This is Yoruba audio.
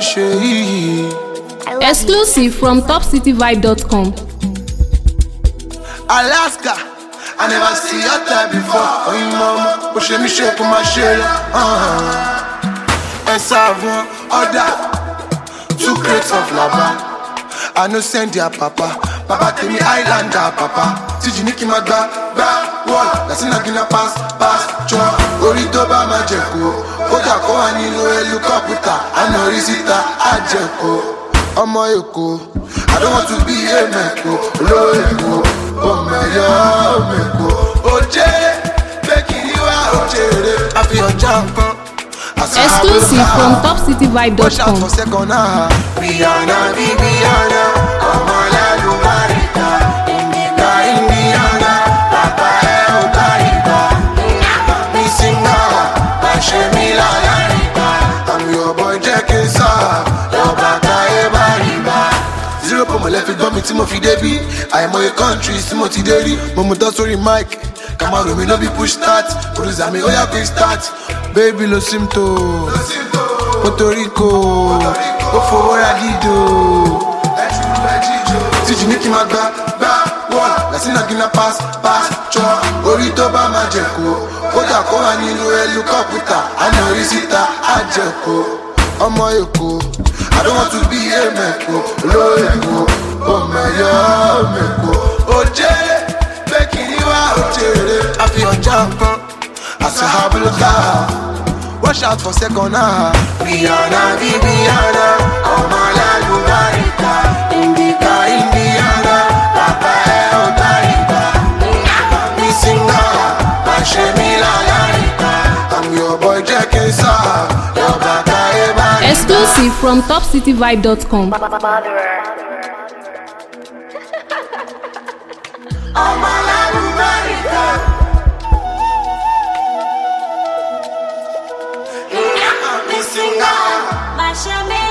Exclusive from topcityvibe.com. Alaska, I never see your type before. Oh, mama, push me shake my shell. And savon, order 2 crates of lava. I no send your papa. Papa tell me Islander, papa. See you Nicky Magba, wall. That's in a gina pass, cho. Orito ba majeko. Oja ko anino helicopter. I know risita, ajeko. Omo Eko, I don't want to be a meko. Lo Eko, oh meko. Oje, making you out, Oje. I feel your jump. Exclusive from topcityvibe.com. Watch out for second, Rihanna, Viviana, Omala, Lumarita, Indiana, Papa, Otariba, Missing now, Bashemila, Lariba. I'm your boy, Jackie Sa, your Bata, Ebariba. 0 for my left, it don't mean Timothy Davy. I am my country, Timothy Davy. Momoto, sorry, Mike. Camaro, me no be push start. Police, I mean, oh, yeah, quick start. Baby, lo simto. Puerto Rico. Go for what I did do. See you Nicky Magba, wall. That's in a gina pass, cho. Orito ba majeko. Oja ko anino helicopter. I know risita, ajeko. Omo Eko, I don't want to be a meko. Lo Eko, oh meko. Oje, making you out, Oje. I feel your jump. I say how look. Watch out for second, Rihanna, Viviana, Omala, Lumarita, Indiana, Papa, Otariba, Missing now, Bashemila, Lariba. I'm your boy, Jackie Sa, your Bata, Ebariba. Exclusive from topcityvibe.com. Omala, Lumarita. My